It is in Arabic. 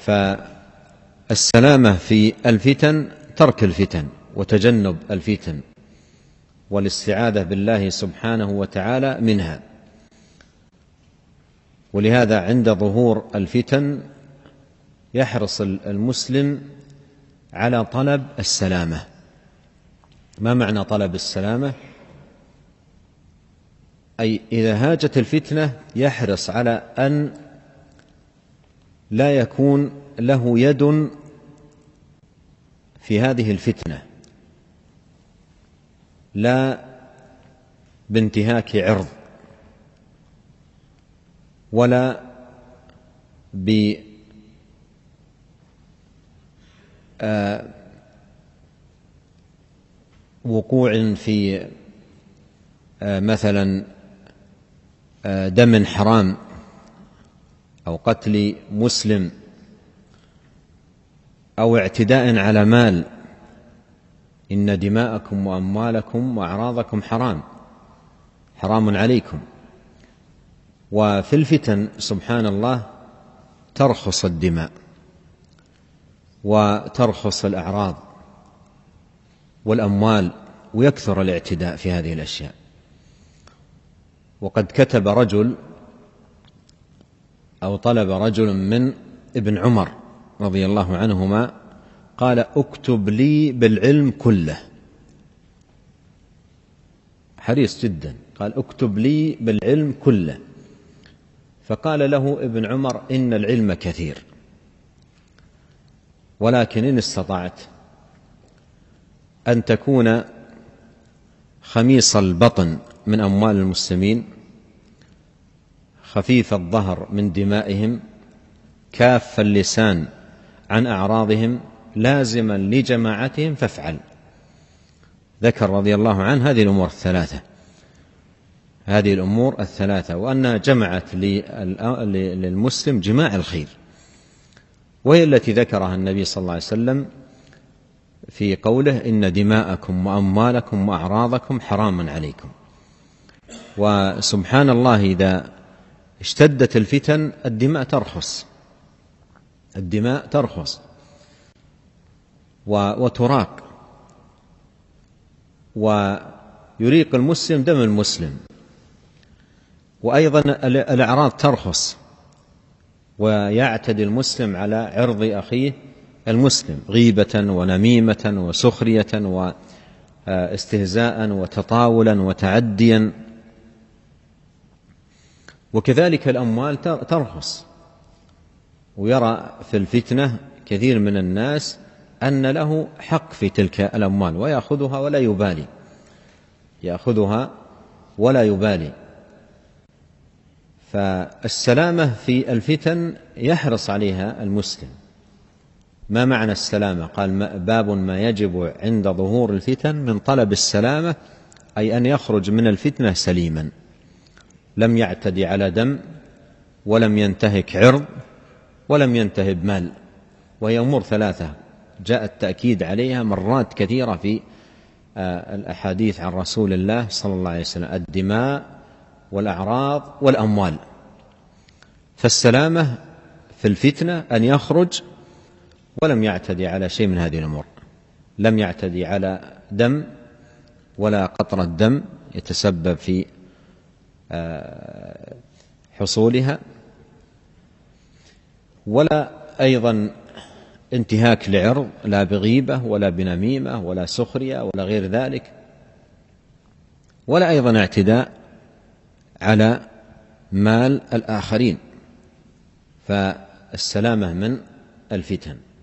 فالسلامة في الفتن ترك الفتن وتجنب الفتن والاستعاذة بالله سبحانه وتعالى منها. ولهذا عند ظهور الفتن يحرص المسلم على طلب السلامة. ما معنى طلب السلامة؟ أي إذا هاجت الفتنة يحرص على أن لا يكون له يد في هذه الفتنة، لا بانتهاك عرض ولا بوقوع في مثلا دم حرام أو قتل مسلم أو اعتداء على مال. إن دماءكم وأموالكم وأعراضكم حرام عليكم. وفي الفتن سبحان الله ترخص الدماء وترخص الأعراض والأموال ويكثر الاعتداء في هذه الأشياء. وقد كتب رجل أو طلب رجل من ابن عمر رضي الله عنهما، قال: اكتب لي بالعلم كله. حريص جدا، قال: اكتب لي بالعلم كله. فقال له ابن عمر: إن العلم كثير، ولكن إن استطعت أن تكون خميص البطن من أموال المسلمين، خفيف الظهر من دمائهم، كاف اللسان عن أعراضهم، لازما لجماعتهم فافعل. ذكر رضي الله عنه هذه الأمور الثلاثة، وأنها جمعت للمسلم جماع الخير، وهي التي ذكرها النبي صلى الله عليه وسلم في قوله: إن دماءكم وأموالكم وأعراضكم حرام عليكم. وسبحان الله إذا اشتدت الفتن الدماء ترخص وتراق، ويريق المسلم دم المسلم. وأيضا الأعراض ترخص، ويعتدي المسلم على عرض أخيه المسلم غيبة ونميمة وسخرية واستهزاء وتطاولا وتعديا. وكذلك الأموال ترخص. ويرى في الفتنة كثير من الناس أن له حق في تلك الأموال ويأخذها ولا يبالي. فالسلامة في الفتن يحرص عليها المسلم. ما معنى السلامة؟ قال: باب ما يجب عند ظهور الفتن من طلب السلامة، أي أن يخرج من الفتنة سليما، لم يعتدي على دم، ولم ينتهك عرض، ولم ينتهب مال. وهي أمور ثلاثة جاء التأكيد عليها مرات كثيرة في الأحاديث عن رسول الله صلى الله عليه وسلم: الدماء والأعراض والأموال. فالسلامة في الفتنة أن يخرج ولم يعتدي على شيء من هذه الأمور، لم يعتدي على دم ولا قطرة دم يتسبب في حصولها، ولا أيضا انتهاك لعرض، لا بغيبة ولا بنميمة ولا سخرية ولا غير ذلك، ولا أيضا اعتداء على مال الآخرين. فالسلامة من الفتن.